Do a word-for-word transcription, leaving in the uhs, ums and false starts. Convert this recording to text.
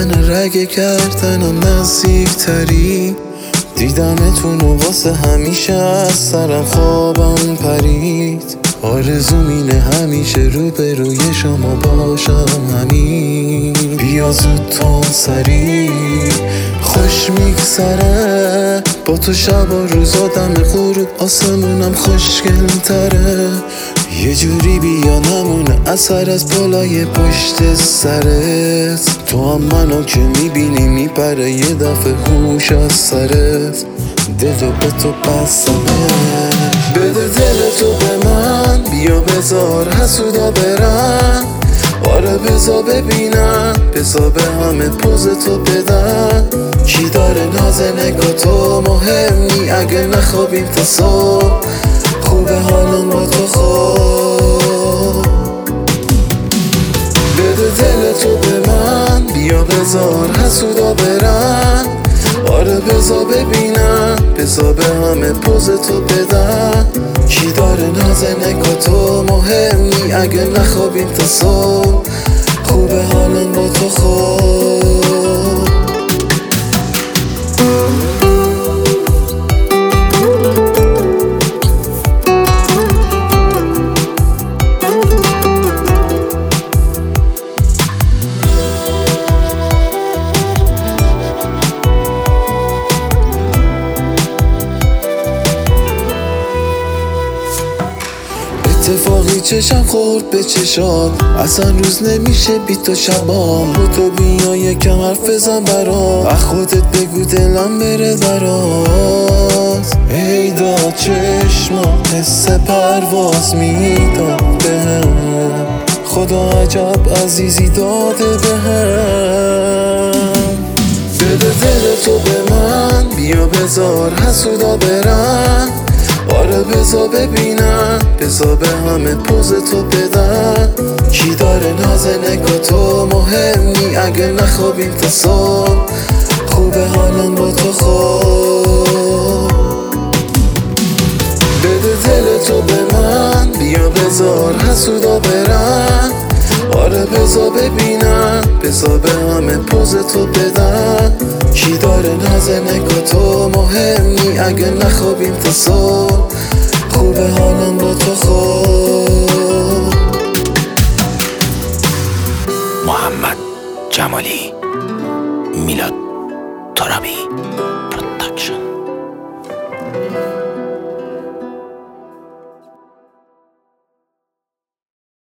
من رگ کردنم نزدیک تری، دیدنتون و واسه همیشه از سرم خوابم پرید. آرزوم اینه همیشه روبروی شما باشم همین. بیا زود تا سری خوش میگذره با تو، شب و روزا دم غروب آسمونم خوشگل تره. یه جوری بیا نمونه اثر از بالای پشت سرت، تو هم منو که میبینی میپره یه دفعه هوش از سرت. دلو به تو بستمه، بده دلتو به من، بیا بذار حسودا برن. آره بذار ببینم، بذار به همه پوز تو بدن. کی داره ناز نگاه تو مهمی، اگه نخوابیم تا صبح خوبه حالم با تو خوب. بده دلتو به من، بیا بذار حسودا برن. آره بذار ببینم، بذار به همه پوز تو بدن. کی داره ناز نگاه تو مهمی، اگه نخوابیم تا صبح خوبه حالم با تو خوب. اتفاقی چشم خورد به چشات، اصلا روز نمیشه بی تو شبام. با تو بیا یکم حرف بزن برام، از خودت بگو دلم بره درات. ای داد چشمات حس پرواز میداد بهم، خدا عجب عزیزی داده بهم. بده دلتو به من، بیا بذار حسودا برن. آره بذار ببینم، بذار به همه پوز تو بدن. کی داره ناز نگاه تو مهمی، اگه نخوابیم تا صبح خوبه حالم با تو خوب. بده دلتو به من، بیا بذار حسودا برن. آره بذار ببینم، بذار به همه پوز تو بدن. کی داره ناز نگاه تو مهمی، اگه نخوابیم تا صبح خوبه حالم با تو خوب. محمد جمالی، میلاد ترابی پروداکشن.